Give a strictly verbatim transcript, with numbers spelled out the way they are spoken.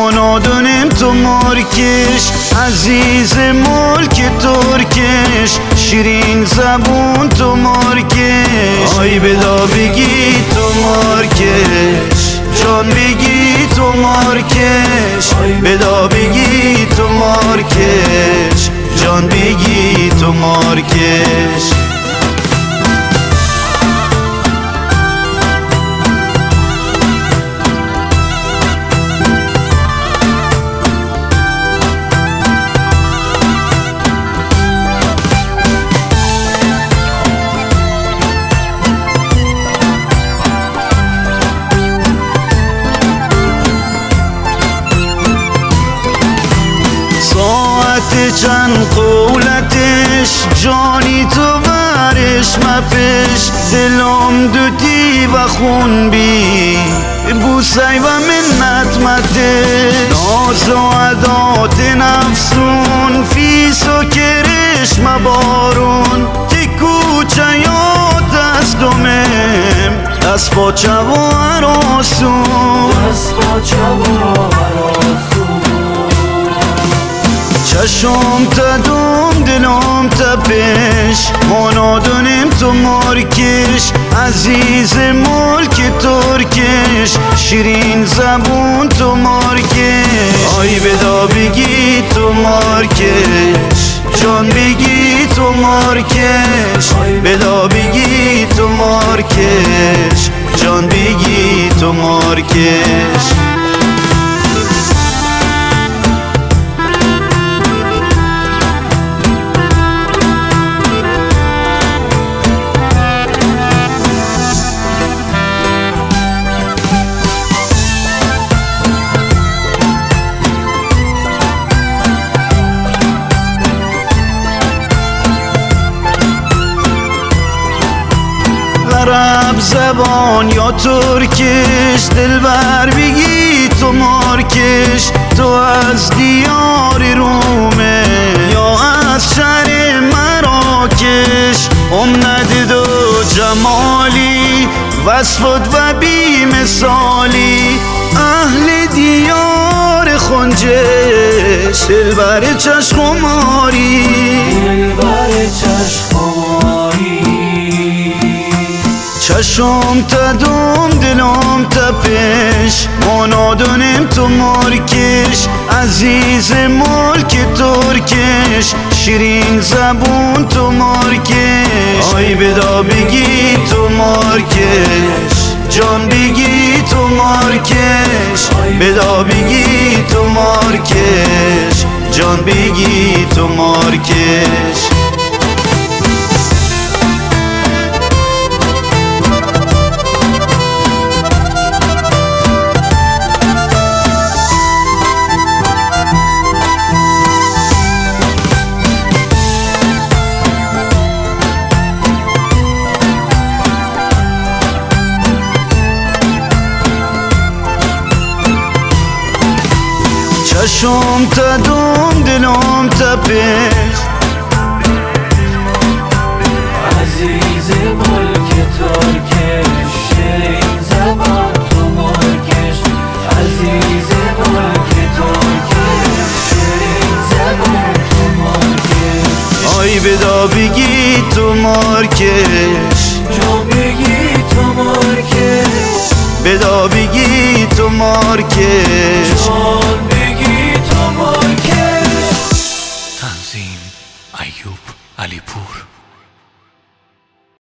منادونم تو مارکش، عزیز ملک ترکش، شیرین زبون تو مارکش. آی بدا بگی تو مارکش، جان بگی تو مارکش. بدا بگی تو مارکش، جان بگی تو مارکش. ساعت چند قولتش، جانی تو برش مپش. دلم دوتی و خون بی بوسی و منت مته. ناز و عدات نفسون، فیس و کرش مبارون. تکو چیات دستمم، دست با چو عراسون، دست با چو عراسون. چشم تا دوم دلم تا پیش، منادونم تو مارکش، عزیز ملک ترکش، شیرین زبون تو مارکش. آی بدا بگی تو مارکش، جان بگی تو مارکش. بدا بگی تو مارکش، جان بگی تو مارکش. عرب زبان یا ترکش، دلبر بگی تو مارکش. تو از دیار رومه یا از شهر مراکش. ام ندید و جمالی، وصفت و بی مثالی. اهل دیار خنجش، دلبر چشماری، دلبر چشماری. چشم تا دوم دلم تا پیش، منادونم تو مارکش، عزیز ملک ترکش، شیرین زبون تو مارکش. آی بدا بگی تو مارکش، جان بگی تو مارکش. بدا بگی تو مارکش، جان بگی تو مارکش. چشم تا دوم دلم تا پیش، عزیز ملک ترکش، شیرین زبان تو مارکش. عزیز ملک ترکش، شیرین زبان تو مارکش. آی بدا بگی تو مارکش، جان بگی تو مارکش. بدا بگی تو مارکش، جان بگی تو مارکش. تنظیم ایوب علیپور.